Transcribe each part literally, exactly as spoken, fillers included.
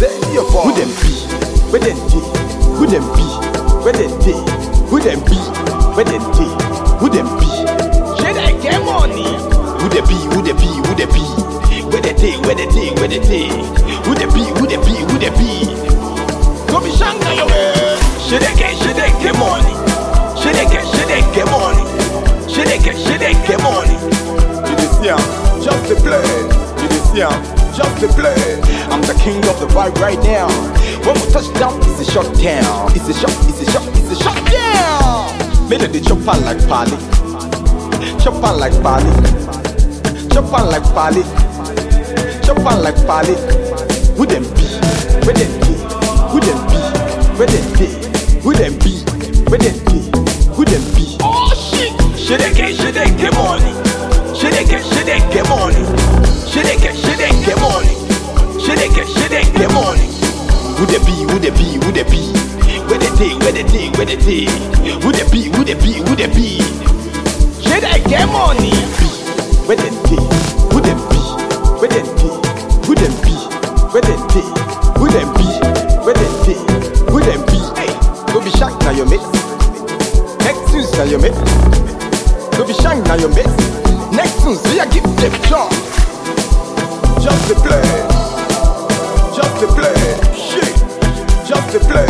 say your boy. Who them be? Where them be? Who them be? Where them be? Who them be? Where them be? Who them be? Should I get money? Who they be? Who they be? Who they be? Where they day? Where they day? Where they day? Who they be? Who they be? Who they be? Go be shanga yo. Should I get? Should I get money? Should I get? Should I get money? Should I get? Should I get money? You just see, just to play. You just see, just to play. I'm the king of the vibe right now. When we touch down, it's a shut down. It's a shot, it's a shot, it's a shut down. Melody chop on like Pali. Chop on like Pali. Chop on like Pali. Chop on like Pali. Who them be? Where them be? Who them be? Where them be? Who them be? Where them be? Who them be? Oh shit! Should I get? Should I get money? Should I get? Should I get money? Should I get? Should I get money? Should I get? Should I get money? Who they be? Who they be? Who they be? Where they day? Where they day? Where they day? Who they be? Who they be? Who they be? Should I get money? Where they day? Who they be? Where they day? Who they be? Where they day? Who they be? Where they day? Who they be? Hey, go be shank now your mates. Next tunes now your mates. Go be shank now your mates. Next tunes we are give them job. Just to play. Just to play. Shit. Just to play.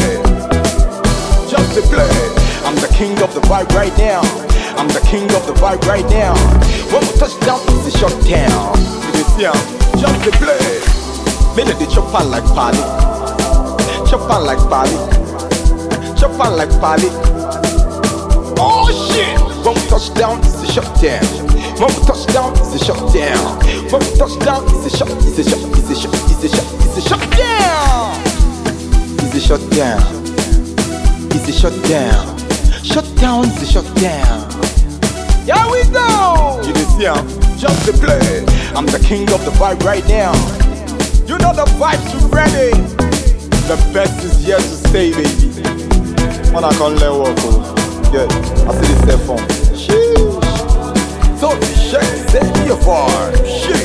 Just to play. I'm the king of the vibe right now. I'm the king of the vibe right now. When we touch down, it's a shut down. You see, just to play. Melody chop on like Pali. Chop on like Pali. Chop on like Pali. Oh shit! When we touch down, it's a shut down. When we touch down, it's a shut down. When we touch down, it's a shut, it's a shut, it's a shut, it's a shut, it's a shut down. It's a shut down. It's a shut down. Shut down, it's a shut down. Here we go. You just see, just to play. I'm the king of the vibe right now. You know the vibes you ready. The best is yet to stay, baby. When I can't let walk, yeah, I see this cell phone. Sheesh. So the shake, say your vibe. Shit.